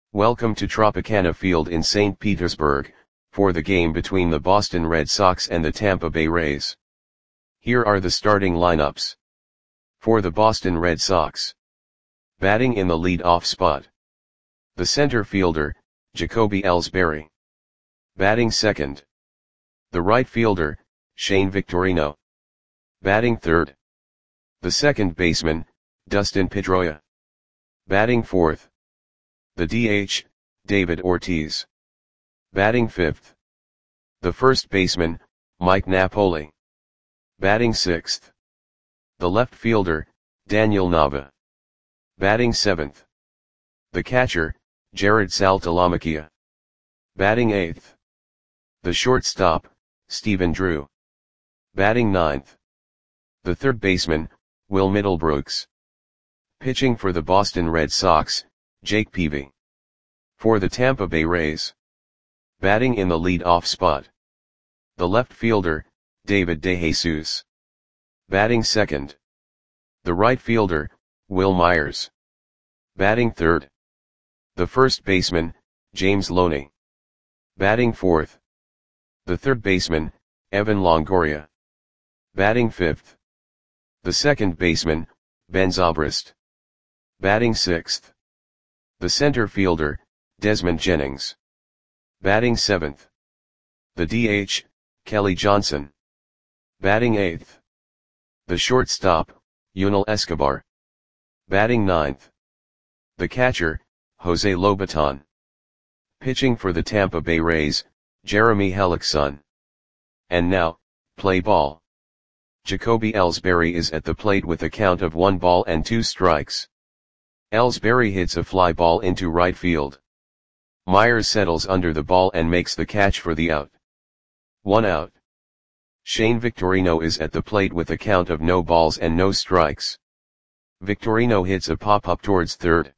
Welcome to Tropicana Field in St. Petersburg, for the game between the Boston Red Sox and the Tampa Bay Rays. Here are the starting lineups. For the Boston Red Sox. Batting in the lead-off spot. The center fielder, Jacoby Ellsbury. Batting second. The right fielder, Shane Victorino. Batting third. The second baseman, Dustin Pedroia. Batting fourth. The DH, David Ortiz. Batting fifth. The first baseman, Mike Napoli. Batting sixth. The left fielder, Daniel Nava. Batting seventh. The catcher, Jared Saltalamacchia. Batting eighth. The shortstop, Stephen Drew. Batting ninth. The third baseman, Will Middlebrooks. Pitching for the Boston Red Sox, Jake Peavy. For the Tampa Bay Rays. Batting in the lead-off spot. The left fielder, David DeJesus. Batting second. The right fielder, Will Myers. Batting third. The first baseman, James Loney. Batting fourth. The third baseman, Evan Longoria. Batting fifth. The second baseman, Ben Zobrist. Batting sixth. The center fielder, Desmond Jennings. Batting seventh. The DH, Kelly Johnson. Batting eighth. The shortstop, Yunel Escobar. Batting ninth. The catcher, Jose Lobaton. Pitching for the Tampa Bay Rays, Jeremy Hellickson. And now, play ball. Jacoby Ellsbury is at the plate with a count of 1 ball and 2 strikes. Ellsbury hits a fly ball into right field. Myers settles under the ball and makes the catch for the out. 1 out. Shane Victorino is at the plate with a count of no balls and no strikes. Victorino hits a pop-up towards third.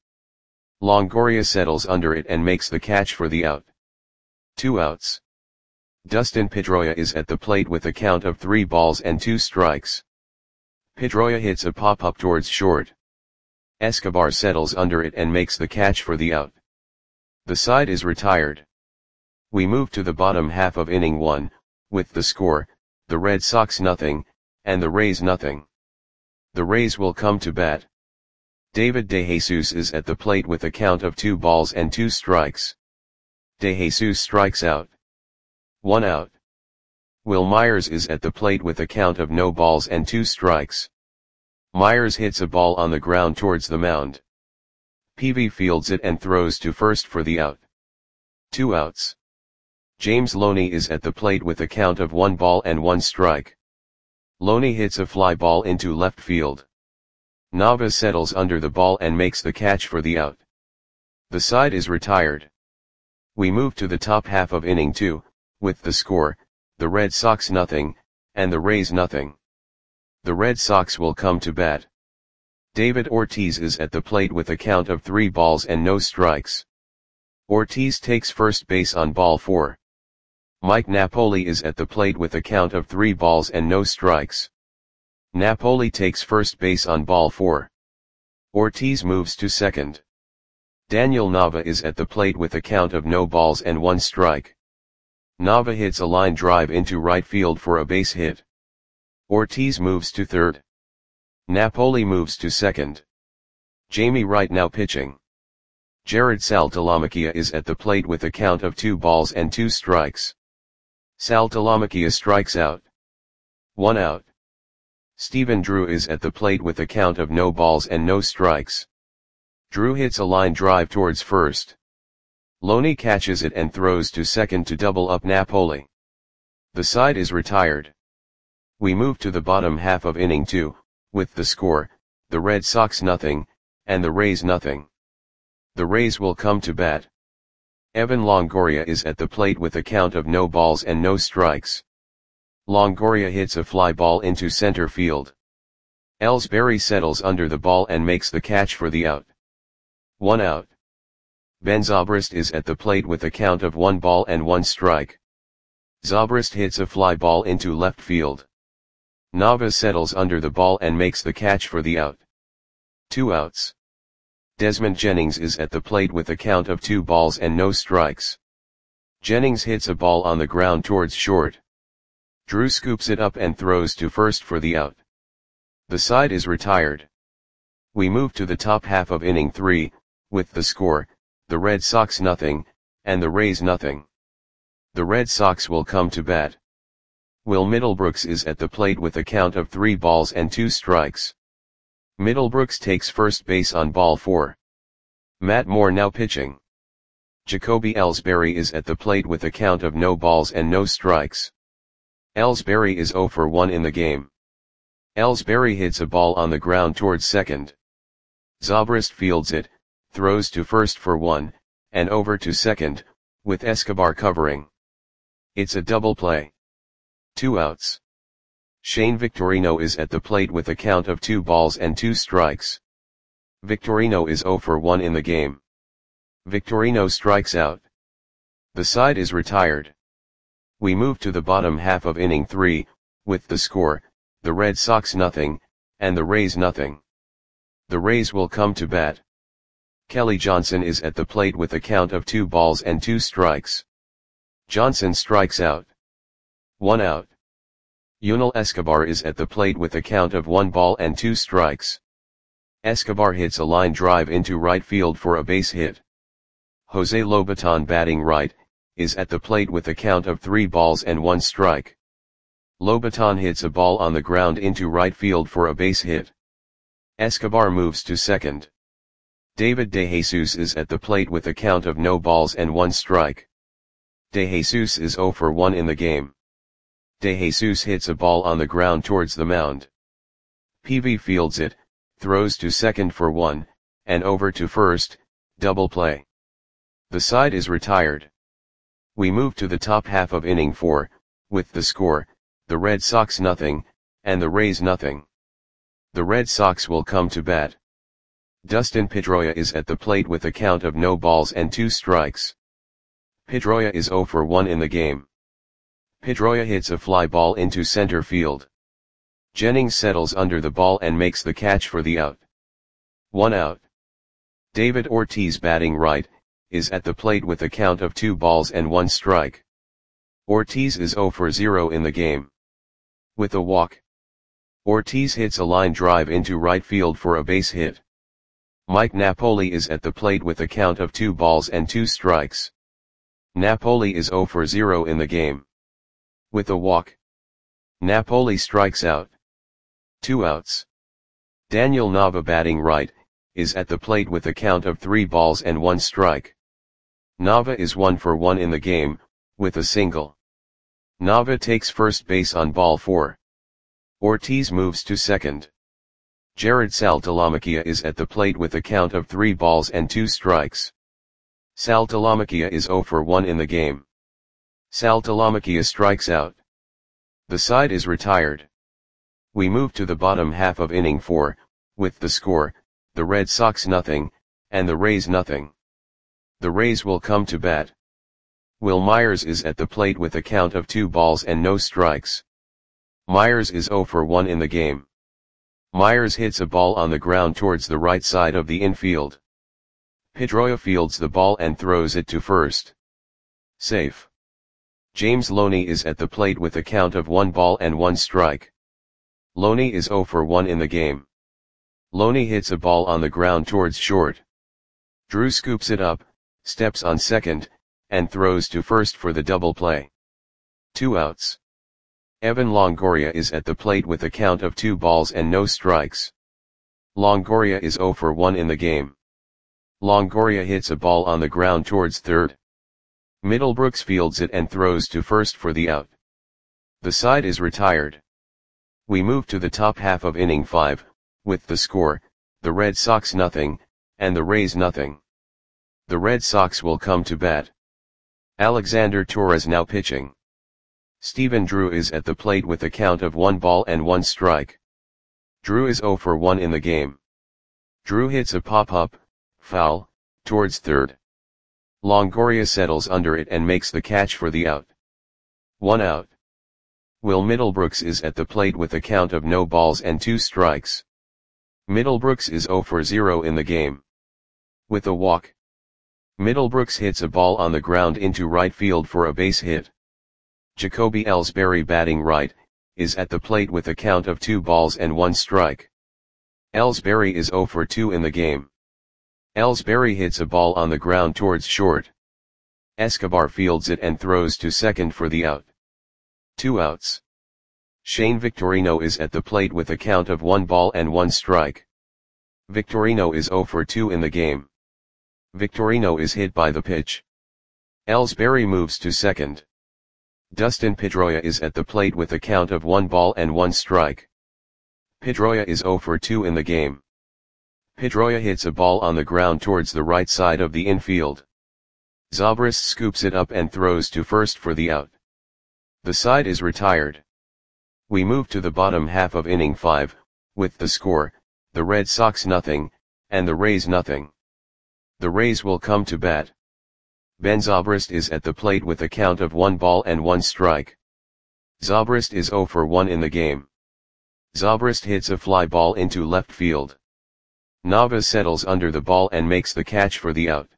Longoria settles under it and makes the catch for the out. 2 outs. Dustin Pedroia is at the plate with a count of 3 balls and 2 strikes. Pedroia hits a pop-up towards short. Escobar settles under it and makes the catch for the out. The side is retired. We move to the bottom half of inning 1, with the score, the Red Sox nothing, and the Rays nothing. The Rays will come to bat. David DeJesus is at the plate with a count of 2 balls and 2 strikes. DeJesus strikes out. 1 out. Will Myers is at the plate with a count of no balls and 2 strikes. Myers hits a ball on the ground towards the mound. Peavy fields it and throws to first for the out. 2 outs. James Loney is at the plate with a count of 1 ball and 1 strike. Loney hits a fly ball into left field. Nava settles under the ball and makes the catch for the out. The side is retired. We move to the top half of inning 2, with the score, the Red Sox nothing, and the Rays nothing. The Red Sox will come to bat. David Ortiz is at the plate with a count of 3 balls and no strikes. Ortiz takes first base on ball 4. Mike Napoli is at the plate with a count of 3 balls and no strikes. Napoli takes first base on ball 4. Ortiz moves to second. Daniel Nava is at the plate with a count of no balls and 1 strike. Nava hits a line drive into right field for a base hit. Ortiz moves to third. Napoli moves to second. Jamie Wright now pitching. Jared Saltalamacchia is at the plate with a count of 2 balls and 2 strikes. Saltalamacchia strikes out. 1 out. Stephen Drew is at the plate with a count of no balls and no strikes. Drew hits a line drive towards first. Loney catches it and throws to second to double up Napoli. The side is retired. We move to the bottom half of inning 2, with the score, the Red Sox nothing, and the Rays nothing. The Rays will come to bat. Evan Longoria is at the plate with a count of no balls and no strikes. Longoria hits a fly ball into center field. Ellsbury settles under the ball and makes the catch for the out. 1 out. Ben Zobrist is at the plate with a count of 1 ball and 1 strike. Zobrist hits a fly ball into left field. Nava settles under the ball and makes the catch for the out. 2 outs. Desmond Jennings is at the plate with a count of 2 balls and no strikes. Jennings hits a ball on the ground towards short. Drew scoops it up and throws to first for the out. The side is retired. We move to the top half of inning 3, with the score, the Red Sox nothing, and the Rays nothing. The Red Sox will come to bat. Will Middlebrooks is at the plate with a count of 3 balls and 2 strikes. Middlebrooks takes first base on ball 4. Matt Moore now pitching. Jacoby Ellsbury is at the plate with a count of no balls and no strikes. Ellsbury is 0 for 1 in the game. Ellsbury hits a ball on the ground towards second. Zobrist fields it, throws to first for 1, and over to second, with Escobar covering. It's a double play. 2 outs. Shane Victorino is at the plate with a count of 2 balls and 2 strikes. Victorino is 0 for 1 in the game. Victorino strikes out. The side is retired. We move to the bottom half of inning 3, with the score, the Red Sox nothing, and the Rays nothing. The Rays will come to bat. Kelly Johnson is at the plate with a count of 2 balls and 2 strikes. Johnson strikes out. 1 out. Yunel Escobar is at the plate with a count of 1 ball and 2 strikes. Escobar hits a line drive into right field for a base hit. Jose Lobaton batting right, is at the plate with a count of 3 balls and 1 strike. Lobaton hits a ball on the ground into right field for a base hit. Escobar moves to second. David DeJesus is at the plate with a count of no balls and 1 strike. DeJesus is 0 for 1 in the game. DeJesus hits a ball on the ground towards the mound. PV fields it, throws to second for 1, and over to first, double play. The side is retired. We move to the top half of inning 4, with the score, the Red Sox nothing, and the Rays nothing. The Red Sox will come to bat. Dustin Pedroia is at the plate with a count of no balls and 2 strikes. Pedroia is 0 for 1 in the game. Pedroia hits a fly ball into center field. Jennings settles under the ball and makes the catch for the out. 1 out. David Ortiz batting right, is at the plate with a count of 2 balls and 1 strike. Ortiz is 0 for 0 in the game. With a walk. Ortiz hits a line drive into right field for a base hit. Mike Napoli is at the plate with a count of 2 balls and 2 strikes. Napoli is 0 for 0 in the game. With a walk. Napoli strikes out. 2 outs. Daniel Nava batting right, is at the plate with a count of 3 balls and 1 strike. Nava is 1 for 1 in the game, with a single. Nava takes first base on ball 4. Ortiz moves to second. Jared Saltalamacchia is at the plate with a count of 3 balls and 2 strikes. Saltalamacchia is 0 for 1 in the game. Saltalamacchia strikes out. The side is retired. We move to the bottom half of inning 4, with the score, the Red Sox nothing, and the Rays nothing. The Rays will come to bat. Will Myers is at the plate with a count of 2 balls and no strikes. Myers is 0 for 1 in the game. Myers hits a ball on the ground towards the right side of the infield. Pedroia fields the ball and throws it to first. Safe. James Loney is at the plate with a count of 1 ball and 1 strike. Loney is 0 for 1 in the game. Loney hits a ball on the ground towards short. Drew scoops it up, steps on second, and throws to first for the double play. 2 outs. Evan Longoria is at the plate with a count of 2 balls and no strikes. Longoria is 0 for 1 in the game. Longoria hits a ball on the ground towards third. Middlebrooks fields it and throws to first for the out. The side is retired. We move to the top half of inning 5, with the score, the Red Sox nothing, and the Rays nothing. The Red Sox will come to bat. Alexander Torres now pitching. Stephen Drew is at the plate with a count of 1 ball and 1 strike. Drew is 0 for 1 in the game. Drew hits a pop-up, foul, towards third. Longoria settles under it and makes the catch for the out. 1 out. Will Middlebrooks is at the plate with a count of no balls and 2 strikes. Middlebrooks is 0 for 0 in the game. With a walk. Middlebrooks hits a ball on the ground into right field for a base hit. Jacoby Ellsbury, batting right, is at the plate with a count of 2 balls and 1 strike. Ellsbury is 0 for 2 in the game. Ellsbury hits a ball on the ground towards short. Escobar fields it and throws to second for the out. 2 outs. Shane Victorino is at the plate with a count of 1 ball and 1 strike. Victorino is 0 for 2 in the game. Victorino is hit by the pitch. Ellsbury moves to second. Dustin Pedroia is at the plate with a count of 1 ball and 1 strike. Pedroia is 0 for 2 in the game. Pedroia hits a ball on the ground towards the right side of the infield. Zobrist scoops it up and throws to first for the out. The side is retired. We move to the bottom half of inning 5, with the score, the Red Sox nothing, and the Rays nothing. The Rays will come to bat. Ben Zobrist is at the plate with a count of 1 ball and 1 strike. Zobrist is 0 for 1 in the game. Zobrist hits a fly ball into left field. Nava settles under the ball and makes the catch for the out.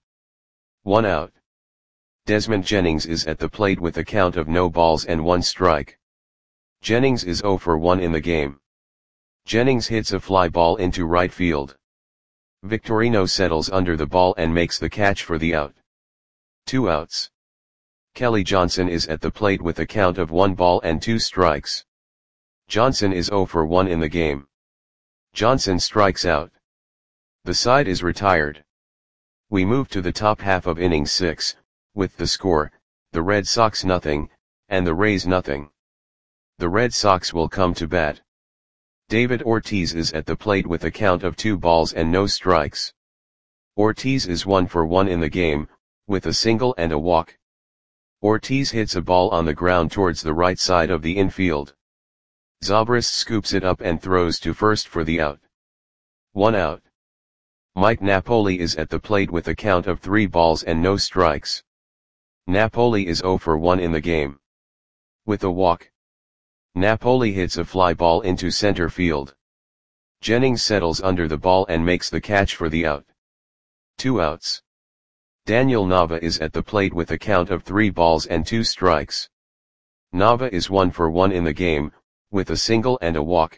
1 out. Desmond Jennings is at the plate with a count of no balls and 1 strike. Jennings is 0 for 1 in the game. Jennings hits a fly ball into right field. Victorino settles under the ball and makes the catch for the out. 2 outs. Kelly Johnson is at the plate with a count of 1 ball and 2 strikes. Johnson is 0 for 1 in the game. Johnson strikes out. The side is retired. We move to the top half of inning 6, with the score, the Red Sox nothing, and the Rays nothing. The Red Sox will come to bat. David Ortiz is at the plate with a count of 2 balls and no strikes. Ortiz is 1 for 1 in the game, with a single and a walk. Ortiz hits a ball on the ground towards the right side of the infield. Zobrist scoops it up and throws to first for the out. 1 out. Mike Napoli is at the plate with a count of 3 balls and no strikes. Napoli is 0 for 1 in the game. With a walk. Napoli hits a fly ball into center field. Jennings settles under the ball and makes the catch for the out. 2 outs. Daniel Nava is at the plate with a count of 3 balls and 2 strikes. Nava is 1 for 1 in the game, with a single and a walk.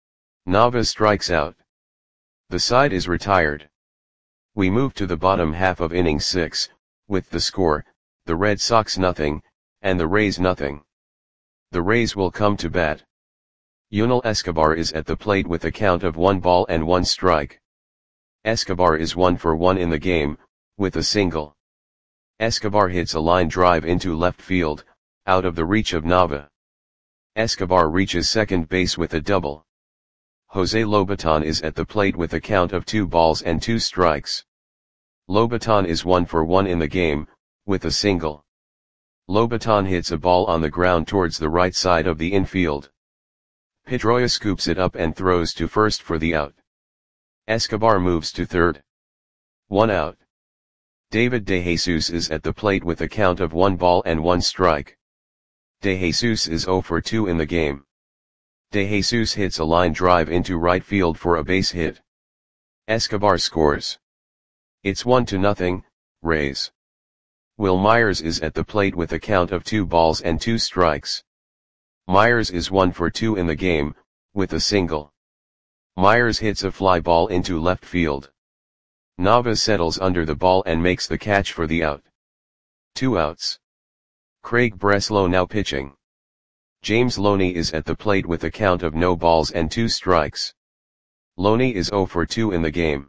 Nava strikes out. The side is retired. We move to the bottom half of inning 6, with the score, the Red Sox nothing, and the Rays nothing. The Rays will come to bat. Yunel Escobar is at the plate with a count of 1 ball and 1 strike. Escobar is 1 for 1 in the game, with a single. Escobar hits a line drive into left field, out of the reach of Nava. Escobar reaches second base with a double. Jose Lobaton is at the plate with a count of 2 balls and 2 strikes. Lobaton is 1 for 1 in the game, with a single. Lobaton hits a ball on the ground towards the right side of the infield. Pedroia scoops it up and throws to first for the out. Escobar moves to third. 1 out. David DeJesus is at the plate with a count of 1 ball and 1 strike. DeJesus is 0 for 2 in the game. DeJesus hits a line drive into right field for a base hit. Escobar scores. It's 1-0, Rays. Will Myers is at the plate with a count of 2 balls and 2 strikes. Myers is 1 for 2 in the game, with a single. Myers hits a fly ball into left field. Nava settles under the ball and makes the catch for the out. 2 outs. Craig Breslow now pitching. James Loney is at the plate with a count of no balls and 2 strikes. Loney is 0 for 2 in the game.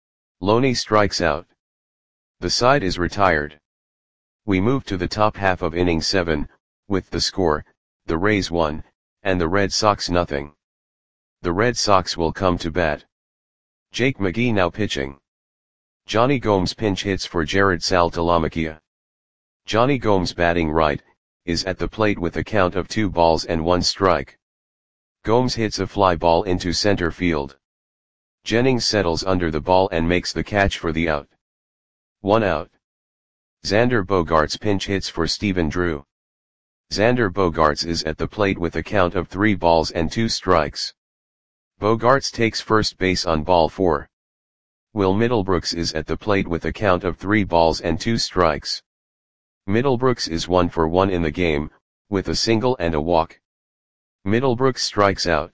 Loney strikes out. The side is retired. We move to the top half of inning 7, with the score, the Rays 1, and the Red Sox nothing. The Red Sox will come to bat. Jake McGee now pitching. Johnny Gomes pinch hits for Jared Saltalamacchia. Johnny Gomes, batting right, is at the plate with a count of 2 balls and 1 strike. Gomes hits a fly ball into center field. Jennings settles under the ball and makes the catch for the out. 1 out. Xander Bogaerts pinch hits for Stephen Drew. Xander Bogaerts is at the plate with a count of 3 balls and 2 strikes. Bogaerts takes first base on ball 4. Will Middlebrooks is at the plate with a count of 3 balls and 2 strikes. Middlebrooks is 1 for 1 in the game, with a single and a walk. Middlebrooks strikes out.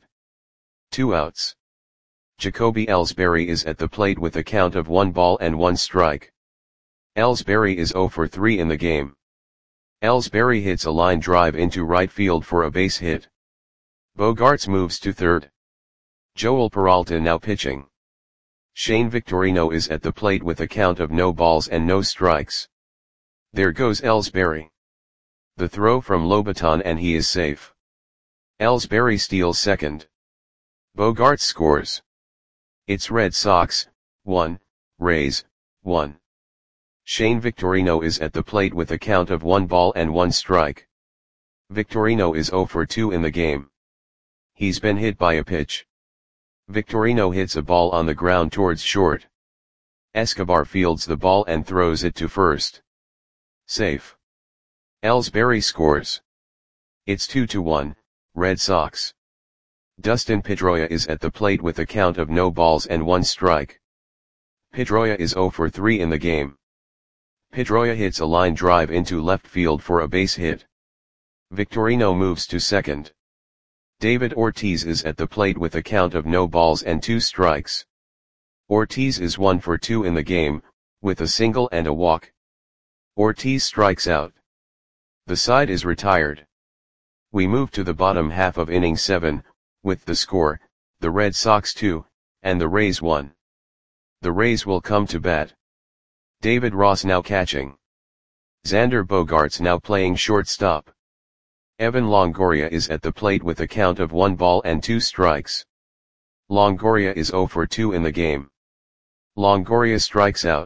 2 outs. Jacoby Ellsbury is at the plate with a count of 1 ball and 1 strike. Ellsbury is 0 for 3 in the game. Ellsbury hits a line drive into right field for a base hit. Bogaerts moves to third. Joel Peralta now pitching. Shane Victorino is at the plate with a count of no balls and no strikes. There goes Ellsbury. The throw from Lobaton and he is safe. Ellsbury steals second. Bogaerts scores. It's Red Sox, 1, Rays, 1. Shane Victorino is at the plate with a count of 1 ball and 1 strike. Victorino is 0 for 2 in the game. He's been hit by a pitch. Victorino hits a ball on the ground towards short. Escobar fields the ball and throws it to first. Safe. Ellsbury scores. It's 2-1, Red Sox. Dustin Pedroia is at the plate with a count of no balls and 1 strike. Pedroia is 0 for 3 in the game. Pedroia hits a line drive into left field for a base hit. Victorino moves to second. David Ortiz is at the plate with a count of no balls and 2 strikes. Ortiz is 1 for 2 in the game, with a single and a walk. Ortiz strikes out. The side is retired. We move to the bottom half of inning 7, with the score, the Red Sox 2, and the Rays 1. The Rays will come to bat. David Ross now catching. Xander Bogaerts now playing shortstop. Evan Longoria is at the plate with a count of 1 ball and 2 strikes. Longoria is 0 for 2 in the game. Longoria strikes out.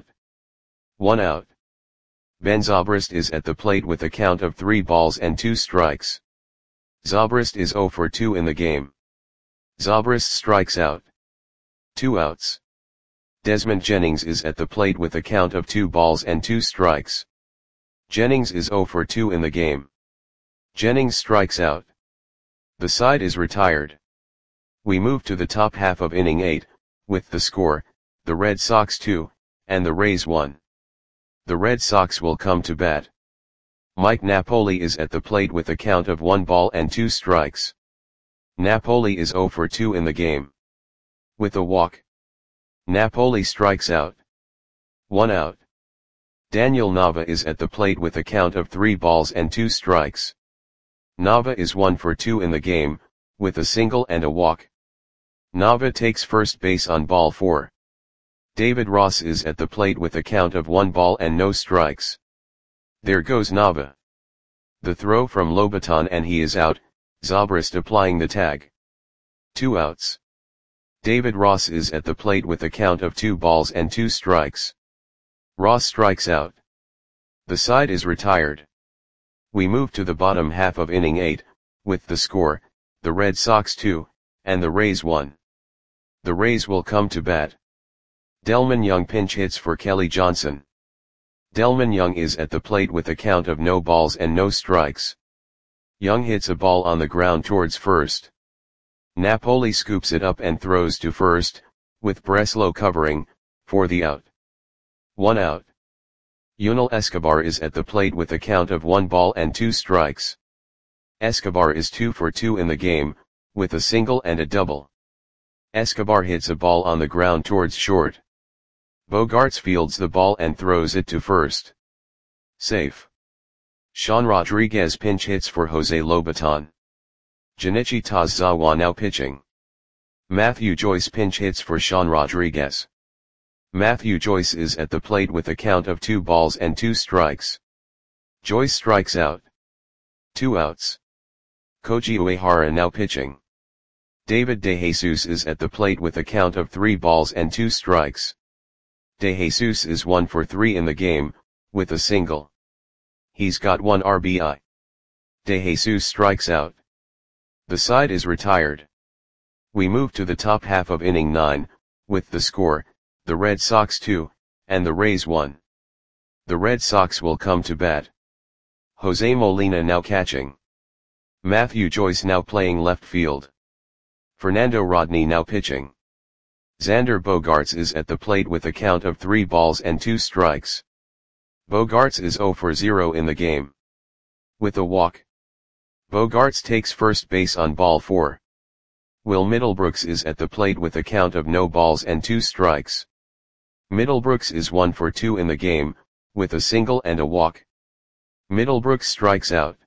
1 out. Ben Zobrist is at the plate with a count of 3 balls and 2 strikes. Zobrist is 0 for 2 in the game. Zobrist strikes out. 2 outs. Desmond Jennings is at the plate with a count of 2 balls and 2 strikes. Jennings is 0 for 2 in the game. Jennings strikes out. The side is retired. We move to the top half of inning 8, with the score, the Red Sox 2, and the Rays 1. The Red Sox will come to bat. Mike Napoli is at the plate with a count of 1 ball and 2 strikes. Napoli is 0 for 2 in the game. With a walk. Napoli strikes out. 1 out. Daniel Nava is at the plate with a count of 3 balls and 2 strikes. Nava is 1 for 2 in the game, with a single and a walk. Nava takes first base on ball 4. David Ross is at the plate with a count of 1 ball and no strikes. There goes Nava. The throw from Lobaton and he is out, Zobrist applying the tag. 2 outs. David Ross is at the plate with a count of 2 balls and 2 strikes. Ross strikes out. The side is retired. We move to the bottom half of inning 8, with the score, the Red Sox 2, and the Rays 1. The Rays will come to bat. Delman Young pinch hits for Kelly Johnson. Delman Young is at the plate with a count of no balls and no strikes. Young hits a ball on the ground towards first. Napoli scoops it up and throws to first, with Breslow covering, for the out. 1 out. Yunel Escobar is at the plate with a count of 1 ball and 2 strikes. Escobar is 2 for 2 in the game, with a single and a double. Escobar hits a ball on the ground towards short. Bogaerts fields the ball and throws it to first. Safe. Sean Rodriguez pinch hits for Jose Lobaton. Junichi Tazawa now pitching. Matthew Joyce pinch hits for Sean Rodriguez. Matthew Joyce is at the plate with a count of 2 balls and 2 strikes. Joyce strikes out. 2 outs. Koji Uehara now pitching. David DeJesus is at the plate with a count of 3 balls and 2 strikes. DeJesus is 1 for 3 in the game, with a single. He's got 1 RBI. DeJesus strikes out. The side is retired. We move to the top half of inning 9, with the score, the Red Sox 2, and the Rays 1. The Red Sox will come to bat. Jose Molina now catching. Matthew Joyce now playing left field. Fernando Rodney now pitching. Xander Bogaerts is at the plate with a count of 3 balls and 2 strikes. Bogaerts is 0 for 0 in the game. With a walk, Bogaerts takes first base on ball 4. Will Middlebrooks is at the plate with a count of no balls and 2 strikes. Middlebrooks is 1 for 2 in the game, with a single and a walk. Middlebrooks strikes out.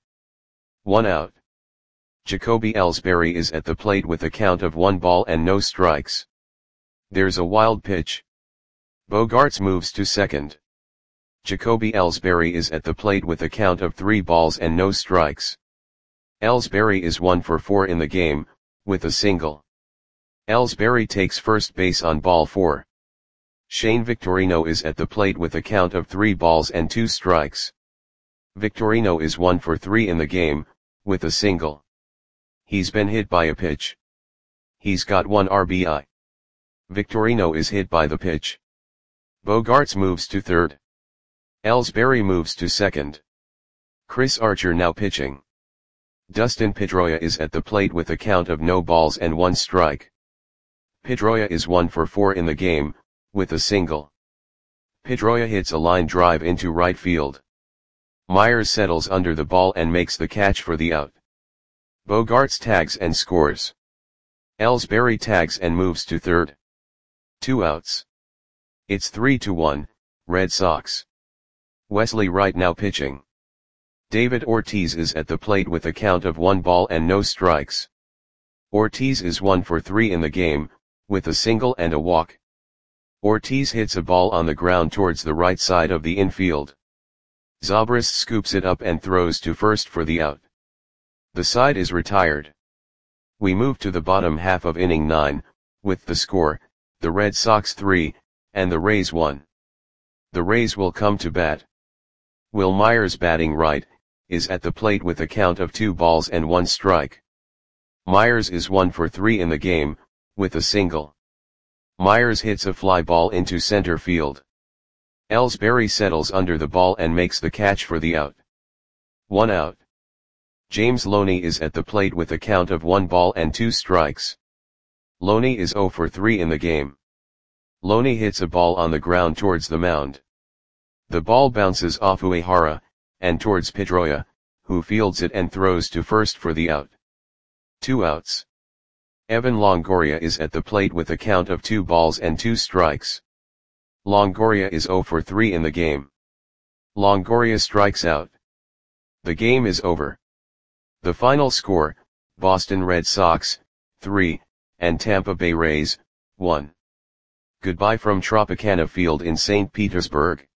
1 out. Jacoby Ellsbury is at the plate with a count of 1 ball and no strikes. There's a wild pitch. Bogaerts moves to second. Jacoby Ellsbury is at the plate with a count of 3 balls and no strikes. Ellsbury is 1 for 4 in the game, with a single. Ellsbury takes first base on ball 4. Shane Victorino is at the plate with a count of 3 balls and 2 strikes. Victorino is 1 for 3 in the game, with a single. He's been hit by a pitch. He's got 1 RBI. Victorino is hit by the pitch. Bogaerts moves to third. Ellsbury moves to second. Chris Archer now pitching. Dustin Pedroia is at the plate with a count of no balls and 1 strike. Pedroia is 1 for 4 in the game, with a single. Pedroia hits a line drive into right field. Myers settles under the ball and makes the catch for the out. Bogaerts tags and scores. Ellsbury tags and moves to third. 2 outs. It's 3-1, Red Sox. Wesley Wright now pitching. David Ortiz is at the plate with a count of 1 ball and no strikes. Ortiz is 1 for 3 in the game, with a single and a walk. Ortiz hits a ball on the ground towards the right side of the infield. Zobrist scoops it up and throws to first for the out. The side is retired. We move to the bottom half of inning 9, with the score, the Red Sox 3, and the Rays 1. The Rays will come to bat. Will Myers, batting right, is at the plate with a count of 2 balls and 1 strike. Myers is 1 for 3 in the game, with a single. Myers hits a fly ball into center field. Ellsbury settles under the ball and makes the catch for the out. 1 out. James Loney is at the plate with a count of 1 ball and 2 strikes. Loney is 0 for 3 in the game. Loney hits a ball on the ground towards the mound. The ball bounces off Uehara, and towards Pedroia, who fields it and throws to first for the out. 2 outs. Evan Longoria is at the plate with a count of 2 balls and 2 strikes. Longoria is 0 for 3 in the game. Longoria strikes out. The game is over. The final score, Boston Red Sox, 3, and Tampa Bay Rays, 1. Goodbye from Tropicana Field in St. Petersburg.